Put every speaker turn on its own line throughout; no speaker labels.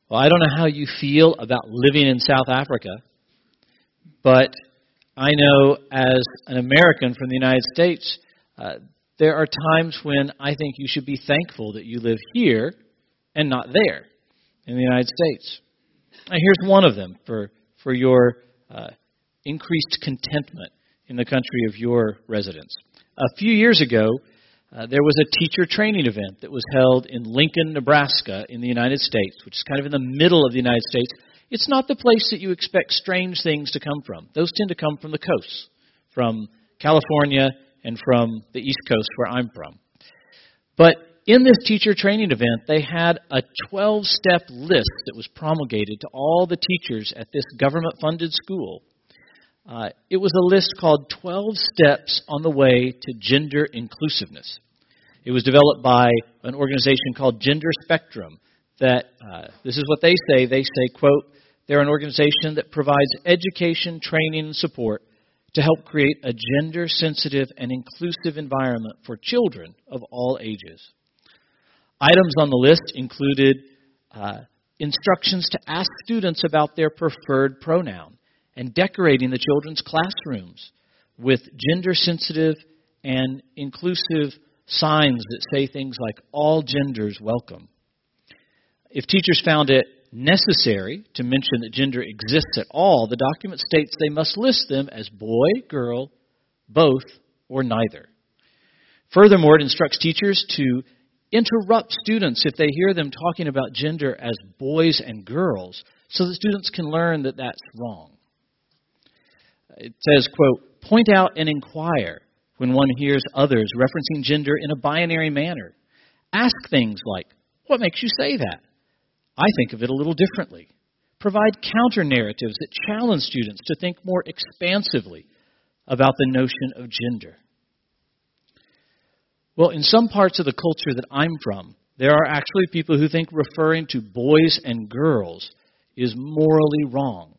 Well, I don't know how you feel about living in South Africa, but I know as an American from the United States, there are times when I think you should be thankful that you live here and not there in the United States. And here's one of them for your increased contentment in the country of your residence. A few years ago, there was a teacher training event that was held in Lincoln, Nebraska in the United States, which is kind of in the middle of the United States. It's not the place that you expect strange things to come from. Those tend to come from the coasts, from California and from the East Coast where I'm from. But in this teacher training event, they had a 12-step list that was promulgated to all the teachers at this government-funded school. It was a list called 12 Steps on the Way to Gender Inclusiveness. It was developed by an organization called Gender Spectrum. That this is what they say. They say, quote, they're an organization that provides education, training, and support to help create a gender-sensitive and inclusive environment for children of all ages. Items on the list included instructions to ask students about their preferred pronoun and decorating the children's classrooms with gender-sensitive and inclusive signs that say things like, all genders welcome. If teachers found it necessary to mention that gender exists at all, the document states they must list them as boy, girl, both, or neither. Furthermore, it instructs teachers to interrupt students if they hear them talking about gender as boys and girls so that students can learn that that's wrong. It says, quote, point out and inquire when one hears others referencing gender in a binary manner. Ask things like, what makes you say that? I think of it a little differently. Provide counter-narratives that challenge students to think more expansively about the notion of gender. Well, in some parts of the culture that I'm from, there are actually people who think referring to boys and girls is morally wrong.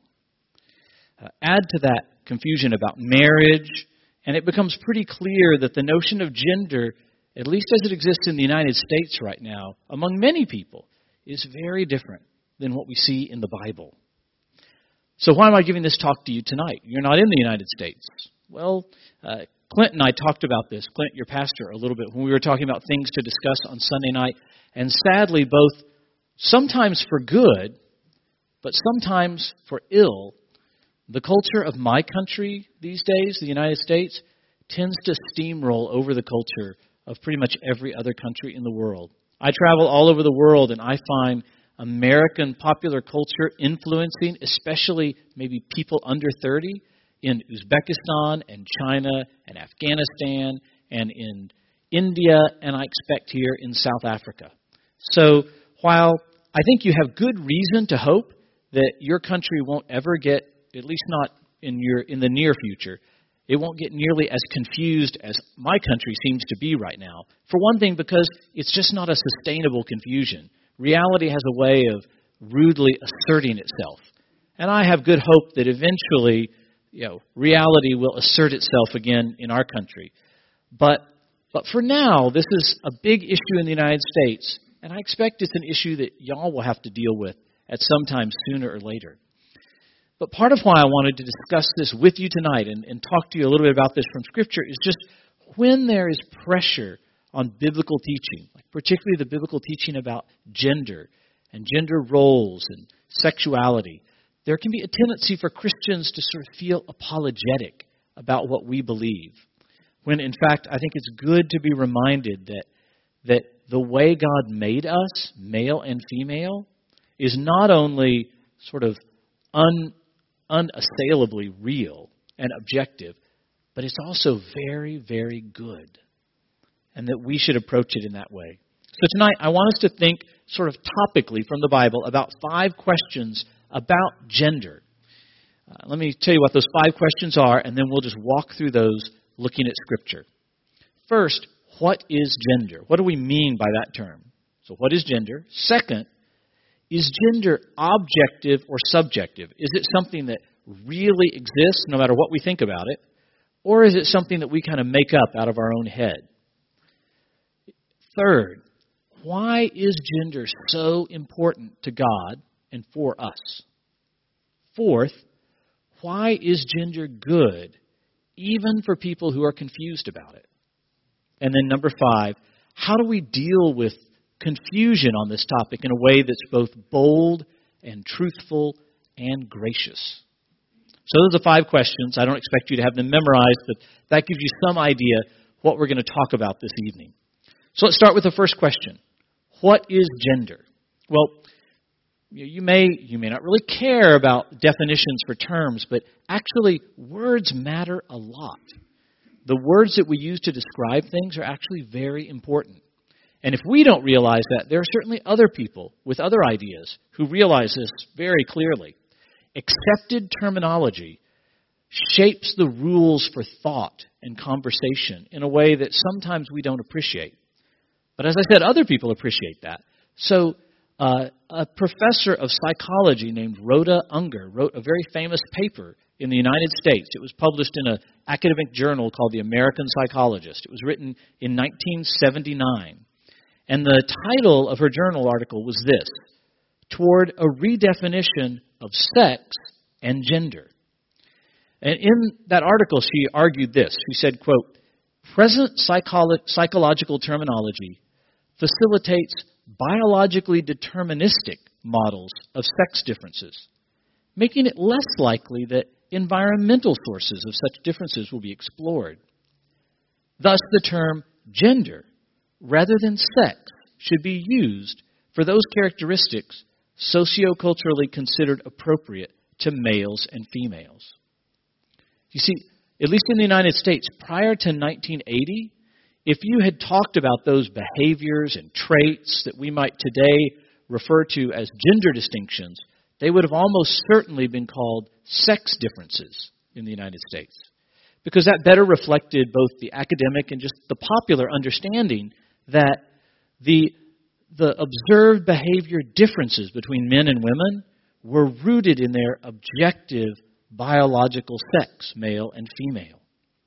Add to that confusion about marriage, and it becomes pretty clear that the notion of gender, at least as it exists in the United States right now, among many people, is very different than what we see in the Bible. So why am I giving this talk to you tonight? You're not in the United States. Well, Clint and I talked about this, Clint, your pastor, a little bit when we were talking about things to discuss on Sunday night. And sadly, both sometimes for good, but sometimes for ill, the culture of my country these days, the United States, tends to steamroll over the culture of pretty much every other country in the world. I travel all over the world, and I find American popular culture influencing, especially maybe people under 30, in Uzbekistan and China and Afghanistan and in India, and I expect here in South Africa. So while I think you have good reason to hope that your country won't ever get, at least not in the near future, it won't get nearly as confused as my country seems to be right now. For one thing, because it's just not a sustainable confusion. Reality has a way of rudely asserting itself. And I have good hope that eventually, reality will assert itself again in our country. But for now, this is a big issue in the United States, and I expect it's an issue that y'all will have to deal with at some time sooner or later. But part of why I wanted to discuss this with you tonight and talk to you a little bit about this from Scripture is just when there is pressure on biblical teaching, like particularly the biblical teaching about gender and gender roles and sexuality, there can be a tendency for Christians to sort of feel apologetic about what we believe. When, in fact, I think it's good to be reminded that the way God made us, male and female, is not only sort of unassailably real and objective, but it's also very, very good, and that we should approach it in that way. So tonight, I want us to think sort of topically from the Bible about 5 questions about gender. Let me tell you what those 5 questions are, and then we'll just walk through those looking at Scripture. First, what is gender? What do we mean by that term? So what is gender? Second, is gender objective or subjective? Is it something that really exists no matter what we think about it? Or is it something that we kind of make up out of our own head? Third, why is gender so important to God and for us. Fourth, why is gender good, even for people who are confused about it? And then number 5, how do we deal with confusion on this topic in a way that's both bold and truthful and gracious? So those are 5 questions. I don't expect you to have them memorized, but that gives you some idea what we're going to talk about this evening. So let's start with the first question. What is gender? Well, you may not really care about definitions for terms, but actually words matter a lot. The words that we use to describe things are actually very important. And if we don't realize that, there are certainly other people with other ideas who realize this very clearly. Accepted terminology shapes the rules for thought and conversation in a way that sometimes we don't appreciate. But as I said, other people appreciate that. So a professor of psychology named Rhoda Unger wrote a very famous paper in the United States. It was published in an academic journal called The American Psychologist. It was written in 1979. And the title of her journal article was this: Toward a Redefinition of Sex and Gender. And in that article, she argued this. She said, quote, present psychological terminology facilitates biologically deterministic models of sex differences, making it less likely that environmental sources of such differences will be explored. Thus, the term gender, rather than sex, should be used for those characteristics socioculturally considered appropriate to males and females. You see, at least in the United States, prior to 1980, if you had talked about those behaviors and traits that we might today refer to as gender distinctions, they would have almost certainly been called sex differences in the United States, because that better reflected both the academic and just the popular understanding that the observed behavior differences between men and women were rooted in their objective biological sex, male and female.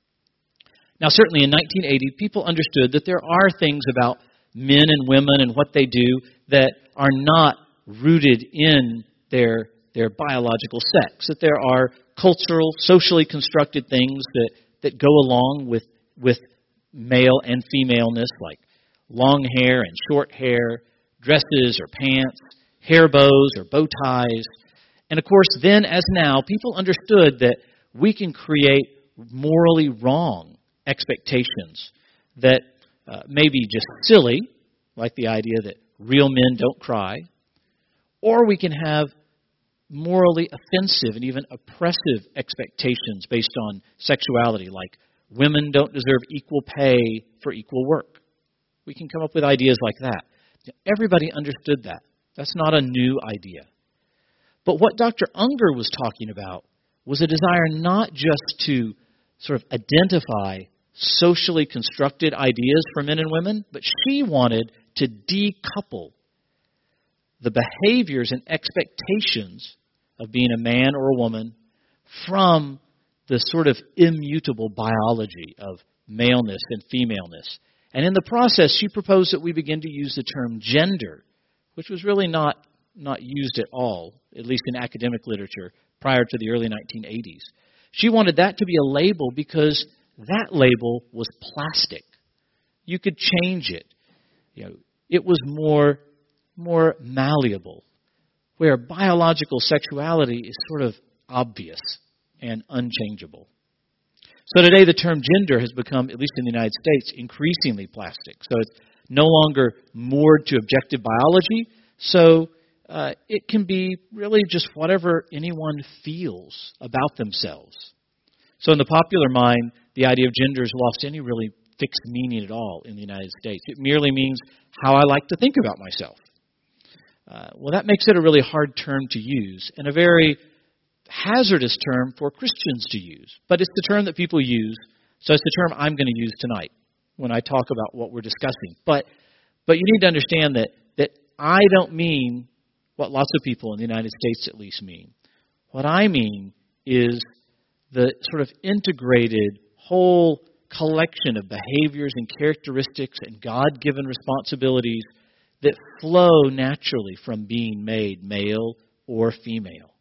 Now, certainly in 1980, people understood that there are things about men and women and what they do that are not rooted in their biological sex, that there are cultural, socially constructed things that go along with male and femaleness, like long hair and short hair, dresses or pants, hair bows or bow ties. And of course, then as now, people understood that we can create morally wrong expectations that may be just silly, like the idea that real men don't cry, or we can have morally offensive and even oppressive expectations based on sexuality, like women don't deserve equal pay for equal work. We can come up with ideas like that. Everybody understood that. That's not a new idea. But what Dr. Unger was talking about was a desire not just to sort of identify socially constructed ideas for men and women, but she wanted to decouple the behaviors and expectations of being a man or a woman from the sort of immutable biology of maleness and femaleness. And in the process, she proposed that we begin to use the term gender, which was really not used at all, at least in academic literature, prior to the early 1980s. She wanted that to be a label because that label was plastic. You could change it. It was more malleable, where biological sexuality is sort of obvious and unchangeable. So today the term gender has become, at least in the United States, increasingly plastic. So it's no longer moored to objective biology. So it can be really just whatever anyone feels about themselves. So in the popular mind, the idea of gender has lost any really fixed meaning at all in the United States. It merely means how I like to think about myself. Well, that makes it a really hard term to use and a very hazardous term for Christians to use. But it's the term that people use, so it's the term I'm going to use tonight when I talk about what we're discussing. But you need to understand that I don't mean what lots of people in the United States at least mean. What I mean is the sort of integrated whole collection of behaviors and characteristics and God-given responsibilities that flow naturally from being made male or female.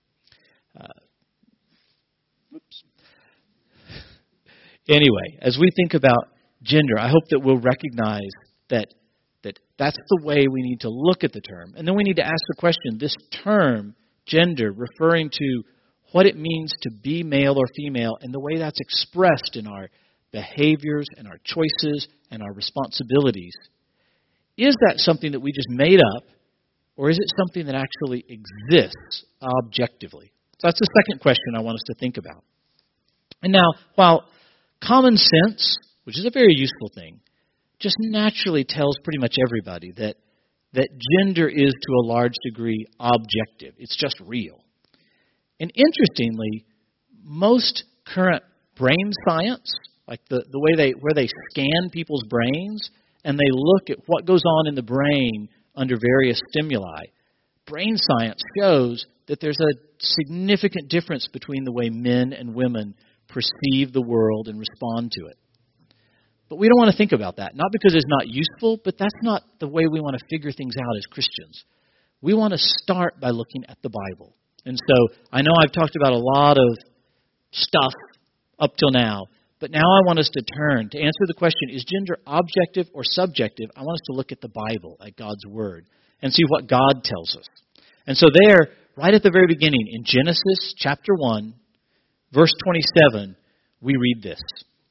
Anyway, as we think about gender, I hope that we'll recognize that that's the way we need to look at the term. And then we need to ask the question, this term, gender, referring to what it means to be male or female and the way that's expressed in our behaviors and our choices and our responsibilities. Is that something that we just made up, or is it something that actually exists objectively? So that's the second question I want us to think about. And now, while common sense, which is a very useful thing, just naturally tells pretty much everybody that gender is to a large degree objective. It's just real. And interestingly, most current brain science, like the way where they scan people's brains and they look at what goes on in the brain under various stimuli, brain science shows that there's a significant difference between the way men and women perceive the world and respond to it. But we don't want to think about that, not because it's not useful, but that's not the way we want to figure things out as Christians. We want to start by looking at the Bible. And so I know I've talked about a lot of stuff up till now, but now I want us to turn to answer the question, is gender objective or subjective? I want us to look at the Bible, at God's Word, and see what God tells us. And so there, right at the very beginning, in Genesis chapter 1, verse 27, we read this.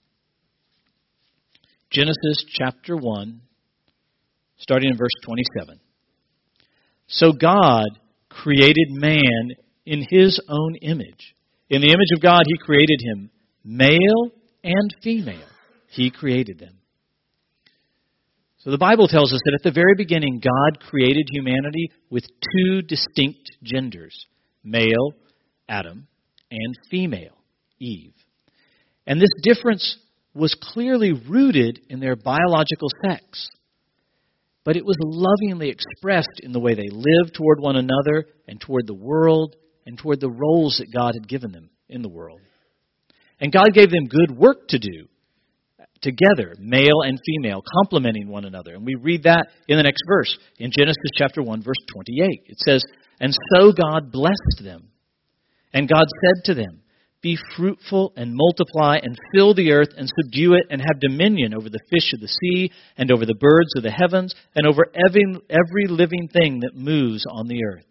Genesis chapter 1, starting in verse 27. So God created man in his own image. In the image of God, he created him, male and female. He created them. So the Bible tells us that at the very beginning, God created humanity with two distinct genders, male, Adam, and female, Eve. And this difference was clearly rooted in their biological sex. But it was lovingly expressed in the way they lived toward one another and toward the world and toward the roles that God had given them in the world. And God gave them good work to do together, male and female, complementing one another. And we read that in the next verse, in Genesis chapter 1, verse 28. It says, "And so God blessed them. And God said to them, 'Be fruitful and multiply and fill the earth and subdue it and have dominion over the fish of the sea and over the birds of the heavens and over every living thing that moves on the earth.'"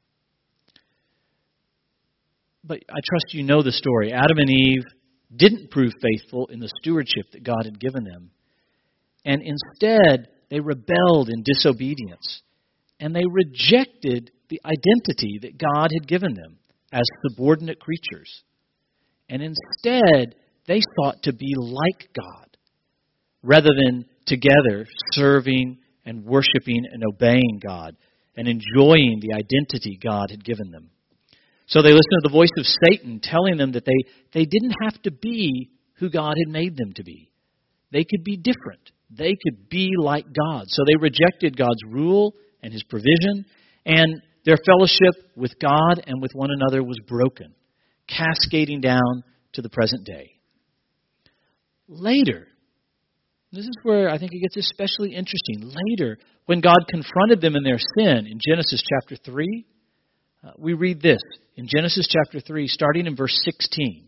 But I trust you know the story. Adam and Eve didn't prove faithful in the stewardship that God had given them. And instead, they rebelled in disobedience. And they rejected the identity that God had given them as subordinate creatures. And instead, they sought to be like God, rather than together serving and worshiping and obeying God and enjoying the identity God had given them. So they listened to the voice of Satan telling them that they didn't have to be who God had made them to be. They could be different. They could be like God. So they rejected God's rule and His provision, and their fellowship with God and with one another was broken, cascading down to the present day. Later, this is where I think it gets especially interesting. Later, when God confronted them in their sin in Genesis chapter 3, we read this in Genesis chapter 3, starting in verse 16.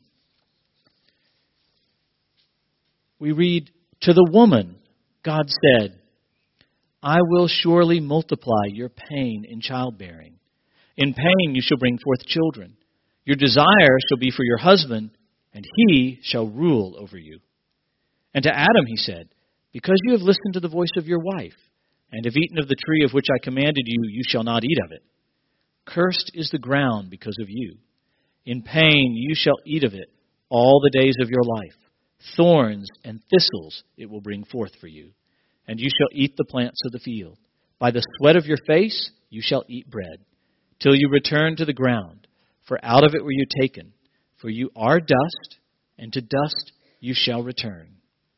We read, "To the woman, God said, 'I will surely multiply your pain in childbearing. In pain you shall bring forth children. Your desire shall be for your husband, and he shall rule over you.' And to Adam he said, 'Because you have listened to the voice of your wife, and have eaten of the tree of which I commanded you, you shall not eat of it. Cursed is the ground because of you. In pain you shall eat of it all the days of your life. Thorns and thistles it will bring forth for you. And you shall eat the plants of the field. By the sweat of your face you shall eat bread, till you return to the ground. For out of it were you taken. For you are dust, and to dust you shall return.'"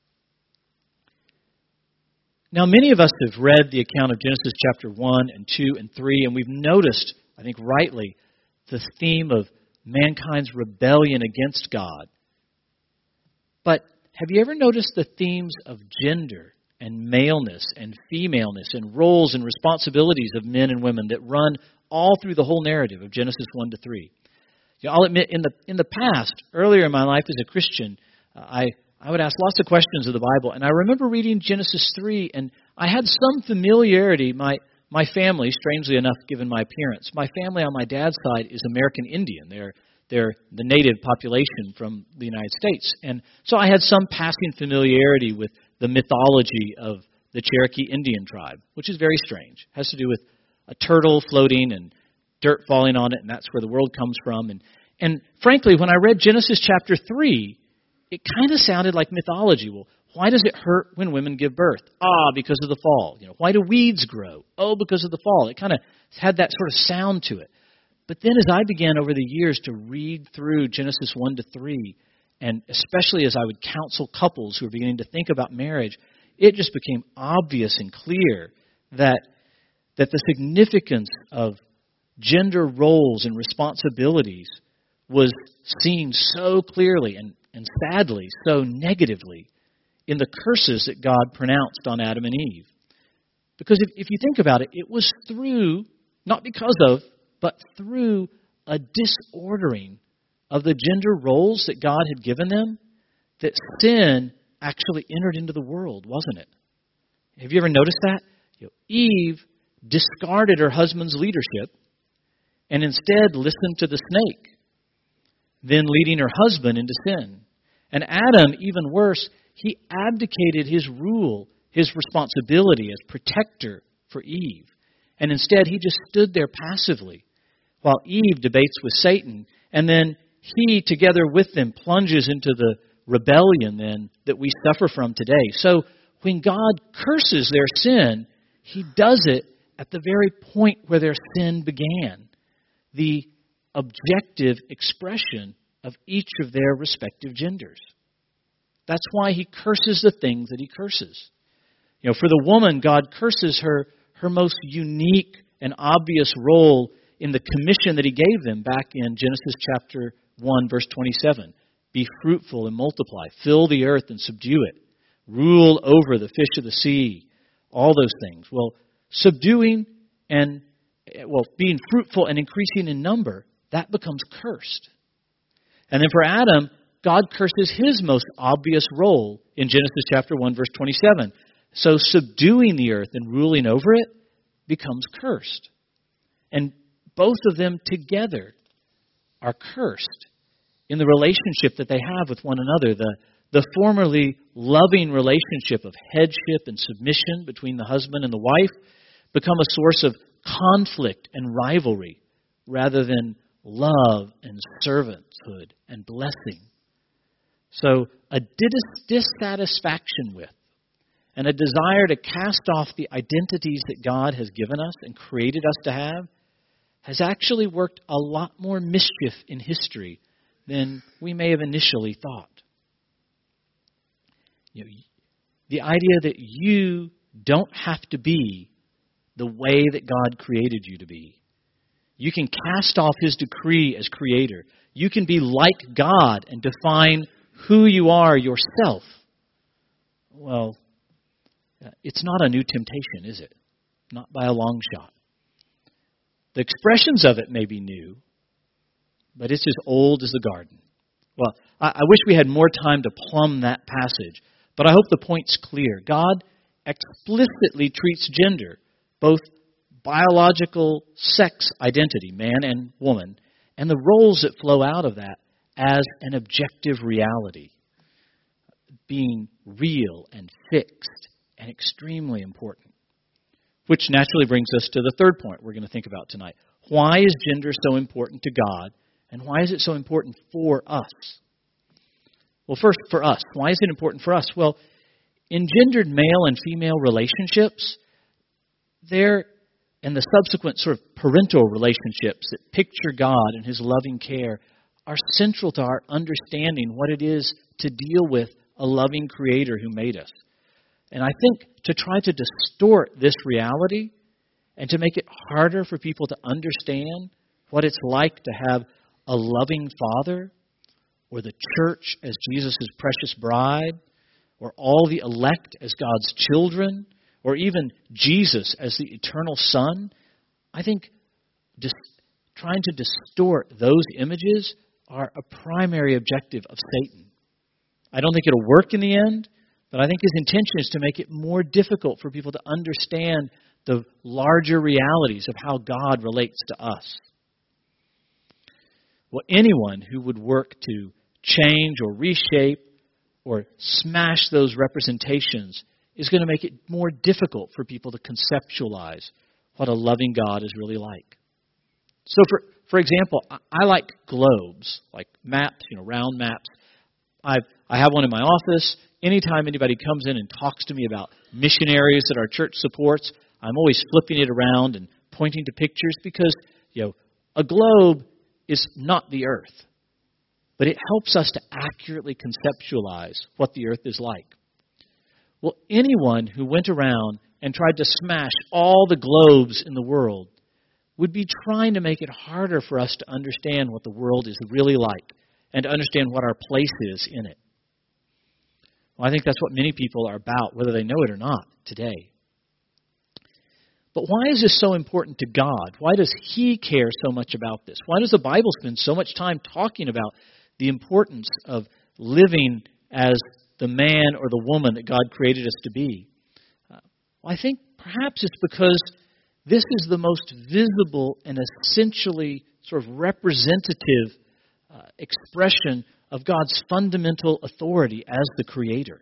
Now, many of us have read the account of Genesis chapter 1 and 2 and 3, and we've noticed, I think rightly, the theme of mankind's rebellion against God. But have you ever noticed the themes of gender and maleness and femaleness and roles and responsibilities of men and women that run all through the whole narrative of Genesis 1 to 3. I'll admit, in the past, earlier in my life as a Christian, I would ask lots of questions of the Bible. And I remember reading Genesis 3, and I had some familiarity. My family, strangely enough, given my appearance, my family on my dad's side is American Indian. They're the native population from the United States. And so I had some passing familiarity with the mythology of the Cherokee Indian tribe, which is very strange. It has to do with a turtle floating and dirt falling on it, and that's where the world comes from. And frankly, when I read Genesis chapter 3, it kind of sounded like mythology. Well, why does it hurt when women give birth? Because of the fall. Why do weeds grow? Because of the fall. It kind of had that sort of sound to it. But then as I began over the years to read through Genesis 1 to 3, and especially as I would counsel couples who were beginning to think about marriage, it just became obvious and clear that the significance of gender roles and responsibilities was seen so clearly and sadly so negatively in the curses that God pronounced on Adam and Eve. Because if you think about it, it was through, not because of, but through a disordering of the gender roles that God had given them that sin actually entered into the world, wasn't it? Have you ever noticed that? Eve discarded her husband's leadership and instead listened to the snake, then leading her husband into sin. And Adam, even worse, he abdicated his rule, his responsibility as protector for Eve. And instead, he just stood there passively while Eve debates with Satan. And then he, together with them, plunges into the rebellion then that we suffer from today. So when God curses their sin, he does it at the very point where their sin began, the objective expression of each of their respective genders. That's why he curses the things that he curses. For the woman, God curses her most unique and obvious role in the commission that he gave them back in Genesis chapter 1, verse 27. Be fruitful and multiply, fill the earth and subdue it, rule over the fish of the sea, all those things. Well, subduing and, being fruitful and increasing in number, that becomes cursed. And then for Adam, God curses his most obvious role in Genesis chapter 1, verse 27. So subduing the earth and ruling over it becomes cursed. And both of them together are cursed in the relationship that they have with one another, the formerly loving relationship of headship and submission between the husband and the wife become a source of conflict and rivalry rather than love and servanthood and blessing. So a dissatisfaction with and a desire to cast off the identities that God has given us and created us to have has actually worked a lot more mischief in history than we may have initially thought. The idea that you don't have to be the way that God created you to be. You can cast off his decree as creator. You can be like God and define who you are yourself. Well, it's not a new temptation, is it? Not by a long shot. The expressions of it may be new, but it's as old as the garden. Well, I wish we had more time to plumb that passage, but I hope the point's clear. God explicitly treats gender, both biological sex identity, man and woman, and the roles that flow out of that as an objective reality, being real and fixed and extremely important. Which naturally brings us to the third point we're going to think about tonight. Why is gender so important to God, and why is it so important for us? Well, first, for us. Why is it important for us? Well, engendered male and female relationships, and the subsequent sort of parental relationships that picture God and his loving care are central to our understanding what it is to deal with a loving creator who made us. And I think to try to distort this reality and to make it harder for people to understand what it's like to have a loving father or the church as Jesus' precious bride or all the elect as God's children or even Jesus as the eternal Son, I think trying to distort those images are a primary objective of Satan. I don't think it'll work in the end, but I think his intention is to make it more difficult for people to understand the larger realities of how God relates to us. Well, anyone who would work to change or reshape or smash those representations is going to make it more difficult for people to conceptualize what a loving God is really like. So, for example, I like globes, like maps, round maps. I have one in my office. Anytime anybody comes in and talks to me about missionaries that our church supports, I'm always flipping it around and pointing to pictures because, a globe is not the earth. But it helps us to accurately conceptualize what the earth is like. Well, anyone who went around and tried to smash all the globes in the world would be trying to make it harder for us to understand what the world is really like and to understand what our place is in it. Well, I think that's what many people are about, whether they know it or not, today. But why is this so important to God? Why does He care so much about this? Why does the Bible spend so much time talking about the importance of living as the man or the woman that God created us to be? Well, I think perhaps it's because this is the most visible and essentially sort of representative expression of God's fundamental authority as the Creator.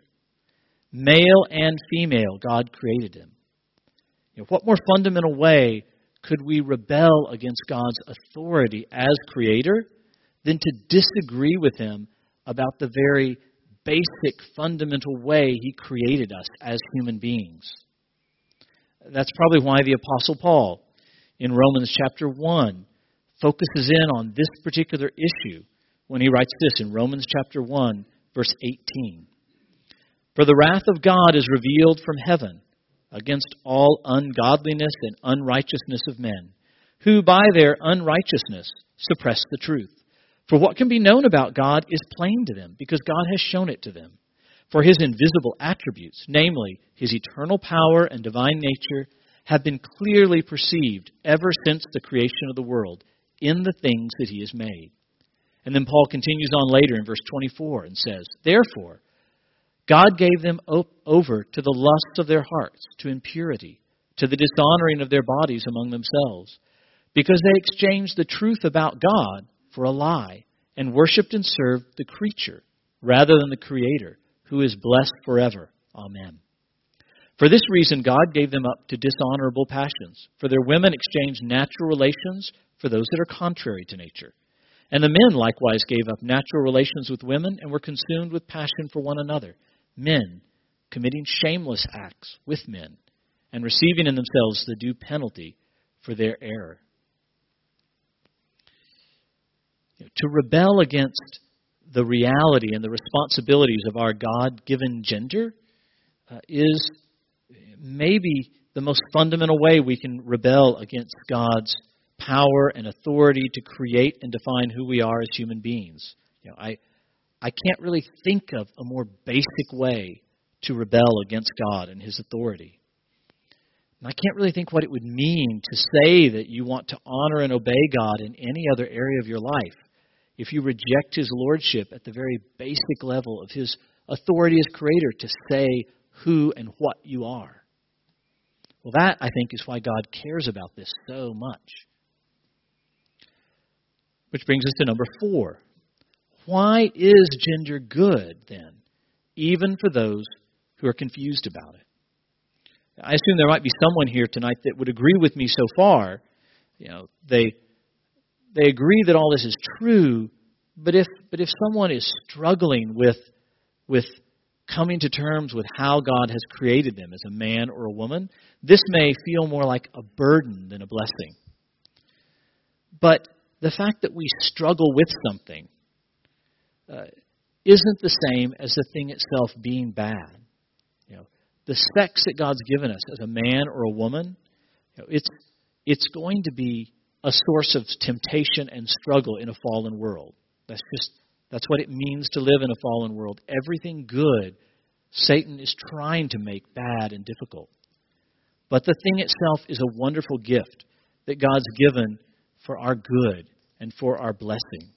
Male and female, God created them. What more fundamental way could we rebel against God's authority as Creator than to disagree with Him about the very basic, fundamental way He created us as human beings? That's probably why the Apostle Paul, in Romans chapter 1, focuses in on this particular issue when he writes this in Romans chapter 1, verse 18. For the wrath of God is revealed from heaven against all ungodliness and unrighteousness of men, who by their unrighteousness suppress the truth. For what can be known about God is plain to them, because God has shown it to them. For His invisible attributes, namely His eternal power and divine nature, have been clearly perceived ever since the creation of the world in the things that He has made. And then Paul continues on later in verse 24 and says, Therefore, God gave them over to the lusts of their hearts, to impurity, to the dishonoring of their bodies among themselves, because they exchanged the truth about God for a lie, and worshipped and served the creature rather than the Creator, who is blessed forever. Amen. For this reason, God gave them up to dishonorable passions, for their women exchanged natural relations for those that are contrary to nature. And the men likewise gave up natural relations with women and were consumed with passion for one another, men committing shameless acts with men and receiving in themselves the due penalty for their error. To rebel against the reality and the responsibilities of our God-given gender is maybe the most fundamental way we can rebel against God's power and authority to create and define who we are as human beings. I can't really think of a more basic way to rebel against God and His authority. And I can't really think what it would mean to say that you want to honor and obey God in any other area of your life if you reject His lordship at the very basic level of His authority as Creator to say who and what you are. Well, that, I think, is why God cares about this so much. Which brings us to number 4. Why is gender good, then, even for those who are confused about it? I assume there might be someone here tonight that would agree with me so far. They agree that all this is true, but if someone is struggling with coming to terms with how God has created them as a man or a woman, this may feel more like a burden than a blessing. But the fact that we struggle with something isn't the same as the thing itself being bad. The sex that God's given us as a man or a woman, it's going to be a source of temptation and struggle in a fallen world. That's what it means to live in a fallen world. Everything good, Satan is trying to make bad and difficult. But the thing itself is a wonderful gift that God's given for our good and for our blessing.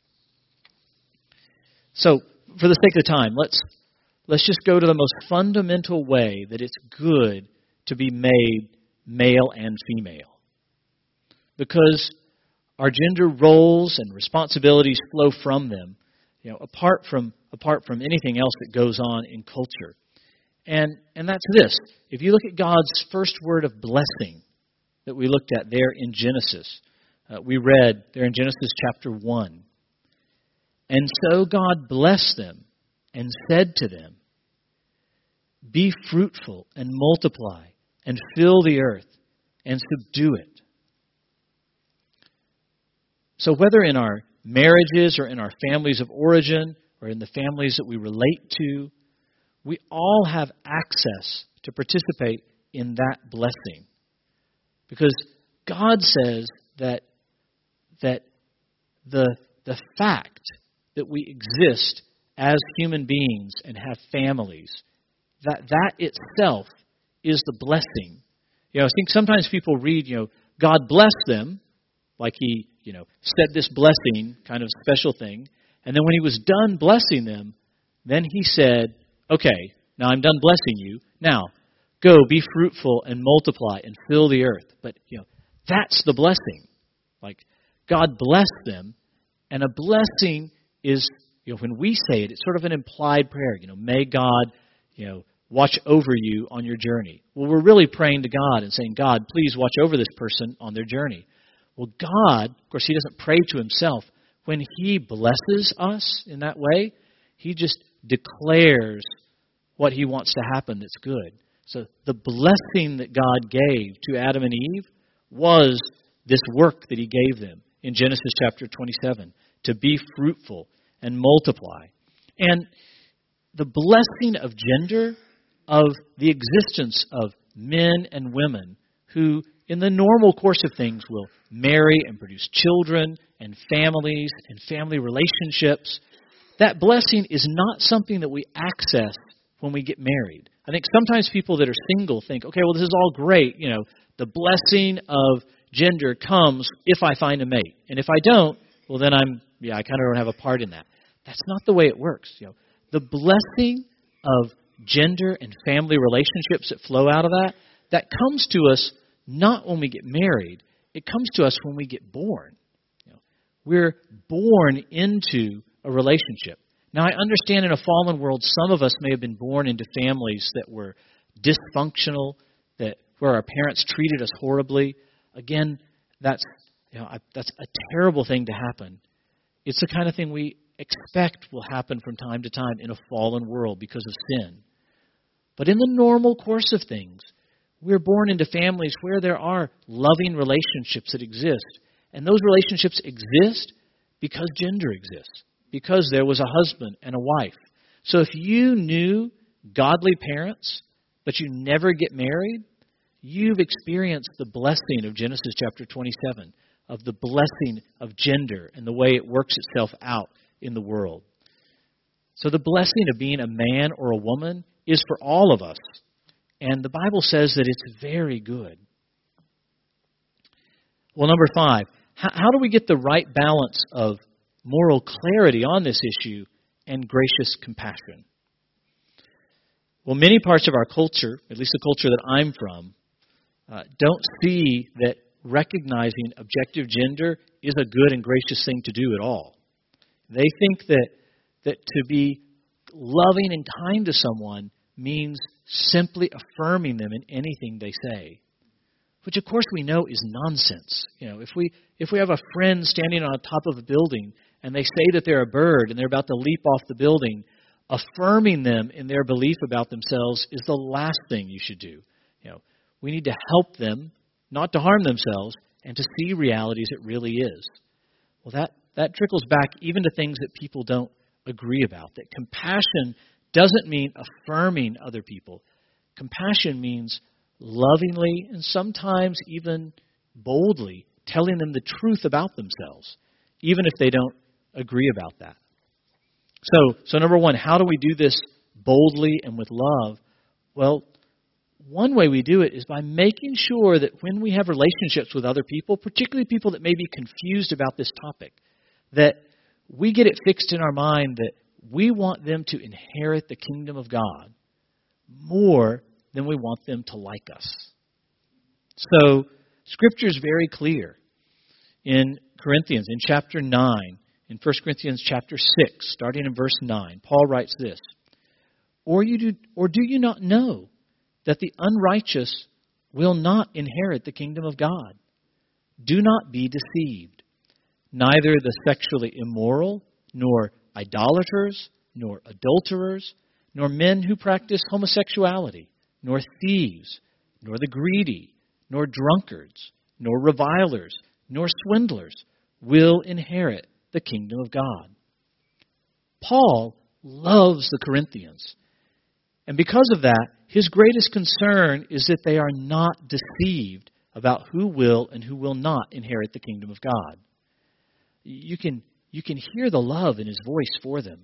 So, for the sake of time, let's just go to the most fundamental way that it's good to be made male and female. Because our gender roles and responsibilities flow from them, apart from anything else that goes on in culture. And that's this. If you look at God's first word of blessing that we looked at there in Genesis, we read there in Genesis chapter 1. And so God blessed them and said to them, "Be fruitful and multiply and fill the earth and subdue it." So whether in our marriages or in our families of origin or in the families that we relate to, we all have access to participate in that blessing. Because God says that the fact that we exist as human beings and have families, that itself is the blessing. I think sometimes people read, God blessed them, like He, said this blessing, kind of special thing, and then when He was done blessing them, then He said, "Okay, now I'm done blessing you. Now, go, be fruitful and multiply and fill the earth." But, that's the blessing. Like, God blessed them, and a blessing is, when we say it, it's sort of an implied prayer. May God, watch over you on your journey. Well, we're really praying to God and saying, "God, please watch over this person on their journey." Well, God, of course, He doesn't pray to Himself. When He blesses us in that way, He just declares what He wants to happen that's good. So the blessing that God gave to Adam and Eve was this work that He gave them in Genesis chapter 27, to be fruitful and multiply. And the blessing of gender, of the existence of men and women who, in the normal course of things, will marry and produce children and families and family relationships, that blessing is not something that we access when we get married. I think sometimes people that are single think, okay, well, this is all great. The blessing of gender comes if I find a mate. And if I don't, well, then I kind of don't have a part in that. That's not the way it works. The blessing of gender and family relationships that flow out of that comes to us not when we get married. It comes to us when we get born. We're born into a relationship. Now, I understand in a fallen world, some of us may have been born into families that were dysfunctional, where our parents treated us horribly. Again, that's a terrible thing to happen. It's the kind of thing we expect will happen from time to time in a fallen world because of sin. But in the normal course of things, we're born into families where there are loving relationships that exist. And those relationships exist because gender exists, because there was a husband and a wife. So if you knew godly parents, but you never get married, you've experienced the blessing of Genesis chapter 27, of the blessing of gender and the way it works itself out in the world. So the blessing of being a man or a woman is for all of us. And the Bible says that it's very good. Well, number 5, how do we get the right balance of moral clarity on this issue and gracious compassion? Well, many parts of our culture, at least the culture that I'm from, don't see that recognizing objective gender is a good and gracious thing to do at all. They think that to be loving and kind to someone means simply affirming them in anything they say, which of course we know is nonsense. If we have a friend standing on top of a building and they say that they're a bird and they're about to leap off the building, affirming them in their belief about themselves is the last thing you should do. We need to help them not to harm themselves and to see reality as it really is. Well, that trickles back even to things that people don't agree about. That compassion doesn't mean affirming other people. Compassion means lovingly and sometimes even boldly telling them the truth about themselves, even if they don't agree about that. So number 1, how do we do this boldly and with love? Well, one way we do it is by making sure that when we have relationships with other people, particularly people that may be confused about this topic, that we get it fixed in our mind that we want them to inherit the kingdom of God more than we want them to like us. So, Scripture is very clear. In Corinthians, in chapter 9, in 1 Corinthians chapter 6, starting in verse 9, Paul writes this, Or do you not know that the unrighteous will not inherit the kingdom of God? Do not be deceived. Neither the sexually immoral, nor idolaters, nor adulterers, nor men who practice homosexuality, nor thieves, nor the greedy, nor drunkards, nor revilers, nor swindlers will inherit the kingdom of God. Paul loves the Corinthians. And because of that, his greatest concern is that they are not deceived about who will and who will not inherit the kingdom of God. You can hear the love in his voice for them.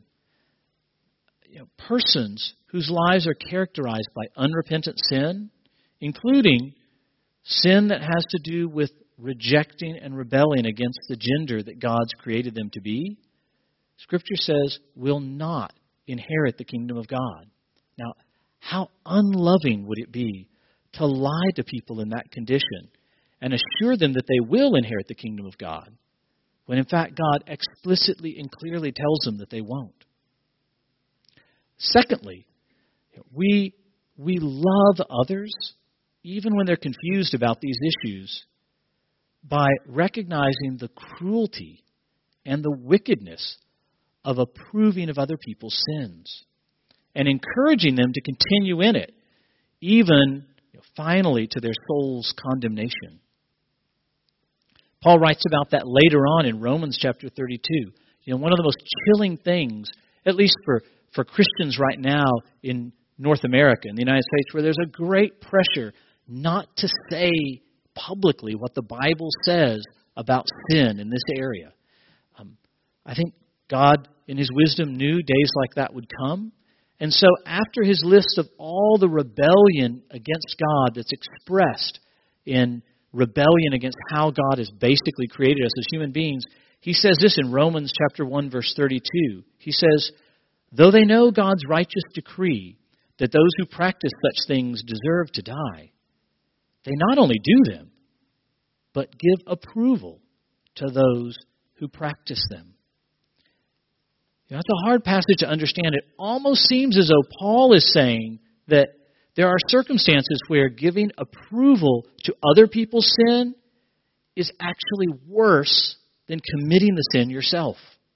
Persons whose lives are characterized by unrepentant sin, including sin that has to do with rejecting and rebelling against the gender that God's created them to be, Scripture says will not inherit the kingdom of God. Now, how unloving would it be to lie to people in that condition and assure them that they will inherit the kingdom of God, when in fact God explicitly and clearly tells them that they won't? Secondly, we love others, even when they're confused about these issues, by recognizing the cruelty and the wickedness of approving of other people's sins and encouraging them to continue in it, even finally to their soul's condemnation. Paul writes about that later on in Romans chapter 32. One of the most chilling things, at least for Christians right now in North America, in the United States, where there's a great pressure not to say publicly what the Bible says about sin in this area. I think God, in His wisdom, knew days like that would come. And so after His list of all the rebellion against God that's expressed in rebellion against how God has basically created us as human beings, He says this in Romans chapter 1, verse 32. He says, though they know God's righteous decree that those who practice such things deserve to die, they not only do them, but give approval to those who practice them. That's a hard passage to understand. It almost seems as though Paul is saying that there are circumstances where giving approval to other people's sin is actually worse than committing the sin yourself.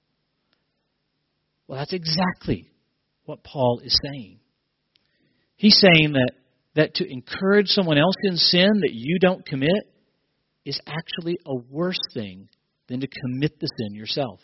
Well, that's exactly what Paul is saying. He's saying that to encourage someone else in sin that you don't commit is actually a worse thing than to commit the sin yourself.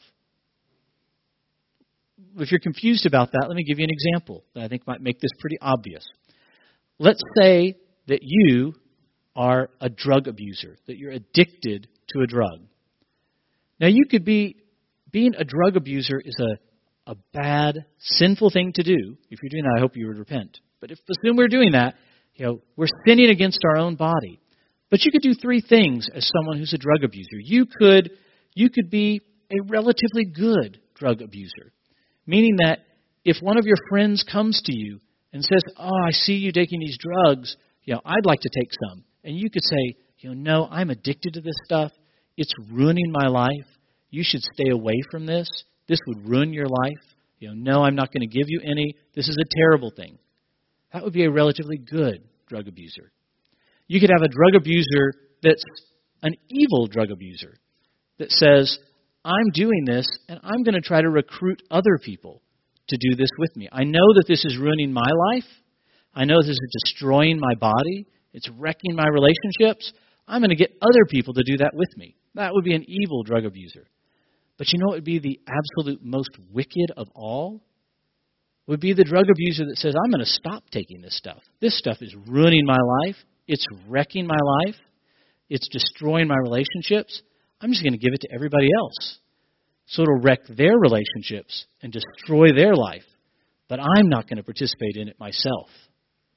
If you're confused about that, let me give you an example that I think might make this pretty obvious. Let's say that you are a drug abuser, that you're addicted to a drug. Now, you could being a drug abuser is a bad, sinful thing to do. If you're doing that, I hope you would repent. But if assume we're doing that, we're sinning against our own body. But you could do three things as someone who's a drug abuser. You could be a relatively good drug abuser, meaning that if one of your friends comes to you and says, "Oh, I see you taking these drugs. I'd like to take some," and you could say, "No, I'm addicted to this stuff. It's ruining my life. You should stay away from this. This would ruin your life. No, I'm not going to give you any. This is a terrible thing." That would be a relatively good drug abuser. You could have a drug abuser that's an evil drug abuser that says, "I'm doing this, and I'm going to try to recruit other people to do this with me. I know that this is ruining my life. I know this is destroying my body. It's wrecking my relationships. I'm going to get other people to do that with me." That would be an evil drug abuser. But what would be the absolute most wicked of all? Would be the drug abuser that says, "I'm going to stop taking this stuff. This stuff is ruining my life. It's wrecking my life. It's destroying my relationships. I'm just going to give it to everybody else. So it'll wreck their relationships and destroy their life. But I'm not going to participate in it myself."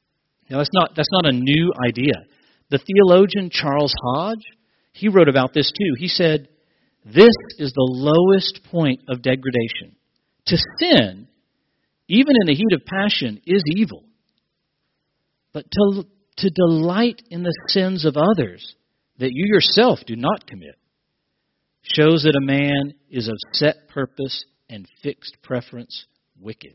That's not a new idea. The theologian Charles Hodge, he wrote about this too. He said, "This is the lowest point of degradation. To sin, even in the heat of passion, is evil. But to delight in the sins of others that you yourself do not commit shows that a man is of set purpose and fixed preference wicked."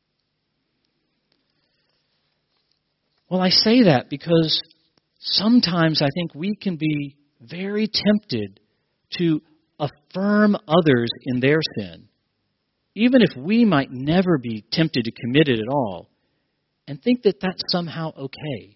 Well, I say that because sometimes I think we can be very tempted to affirm others in their sin, even if we might never be tempted to commit it at all, and think that that's somehow okay.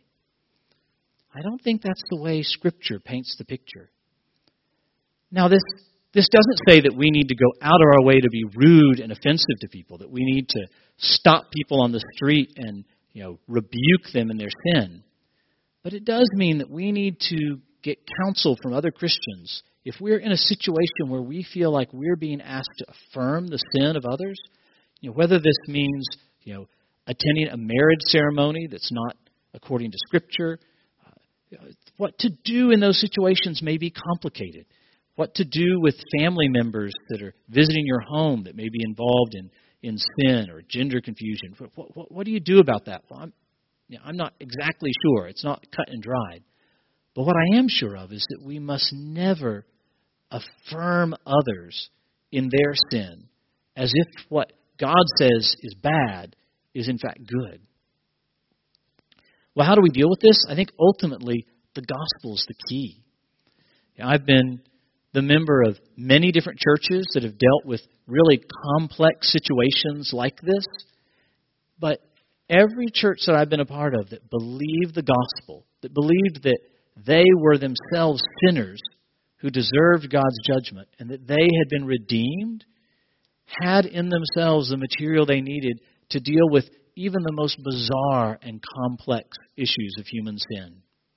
I don't think that's the way Scripture paints the picture. Now, this doesn't say that we need to go out of our way to be rude and offensive to people, that we need to stop people on the street and rebuke them in their sin. But it does mean that we need to get counsel from other Christians. If we're in a situation where we feel like we're being asked to affirm the sin of others, whether this means, attending a marriage ceremony that's not according to Scripture, what to do in those situations may be complicated. What to do with family members that are visiting your home that may be involved in sin or gender confusion. What do you do about that? Well, I'm not exactly sure. It's not cut and dried. But what I am sure of is that we must never affirm others in their sin as if what God says is bad is in fact good. Well, how do we deal with this? I think ultimately the gospel is the key. I've been the member of many different churches that have dealt with really complex situations like this. But every church that I've been a part of that believed the gospel, that believed that they were themselves sinners who deserved God's judgment and that they had been redeemed, had in themselves the material they needed to deal with even the most bizarre and complex issues of human sin.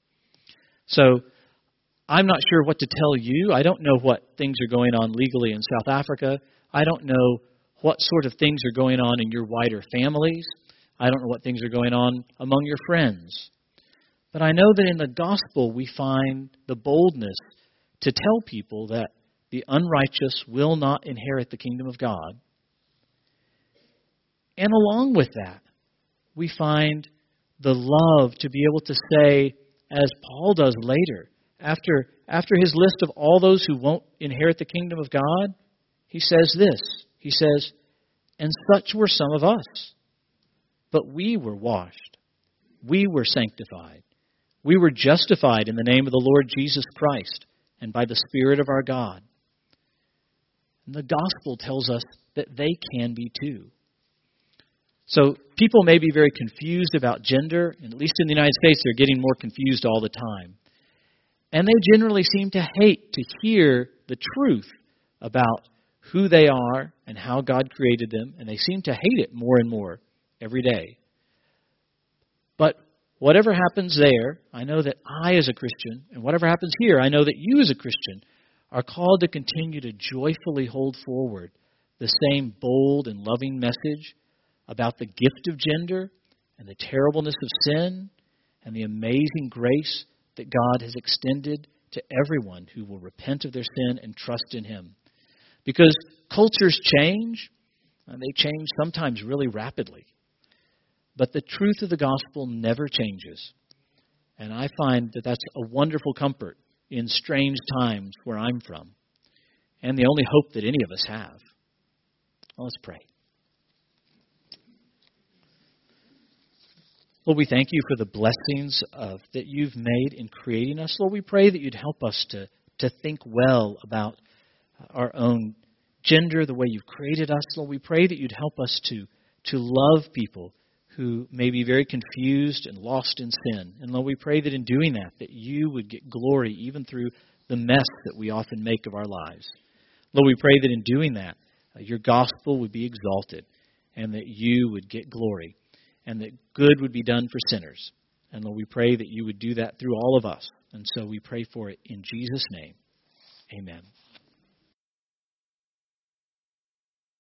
So, I'm not sure what to tell you. I don't know what things are going on legally in South Africa. I don't know what sort of things are going on in your wider families. I don't know what things are going on among your friends. But I know that in the gospel we find the boldness to tell people that the unrighteous will not inherit the kingdom of God. And along with that, we find the love to be able to say, as Paul does later, after his list of all those who won't inherit the kingdom of God, he says this. He says, "And such were some of us. But we were washed. We were sanctified. We were justified in the name of the Lord Jesus Christ and by the Spirit of our God." And the gospel tells us that they can be too. So people may be very confused about gender, and at least in the United States they're getting more confused all the time. And they generally seem to hate to hear the truth about who they are and how God created them, and they seem to hate it more and more every day. But whatever happens there, I know that I as a Christian, and whatever happens here, I know that you as a Christian are called to continue to joyfully hold forward the same bold and loving message about the gift of gender and the terribleness of sin and the amazing grace that God has extended to everyone who will repent of their sin and trust in Him. Because cultures change, and they change sometimes really rapidly. But the truth of the gospel never changes. And I find that that's a wonderful comfort in strange times where I'm from, and the only hope that any of us have. Well, let's pray. Lord, we thank you for the blessings that you've made in creating us. Lord, we pray that you'd help us to think well about our own gender, the way you've created us. Lord, we pray that you'd help us to love people who may be very confused and lost in sin. And Lord, we pray that in doing that you would get glory even through the mess that we often make of our lives. Lord, we pray that in doing that, your gospel would be exalted and that you would get glory, and that good would be done for sinners. And Lord, we pray that you would do that through all of us. And so we pray for it in Jesus' name. Amen.